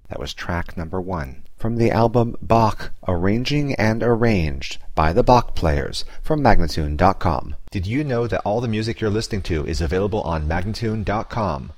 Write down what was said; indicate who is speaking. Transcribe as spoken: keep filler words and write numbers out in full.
Speaker 1: That was track number one. From the album Bach, Arranging and Arranged by the Bach Players from Magnatune dot com. Did you know that all the music you're listening to is available on Magnatune dot com?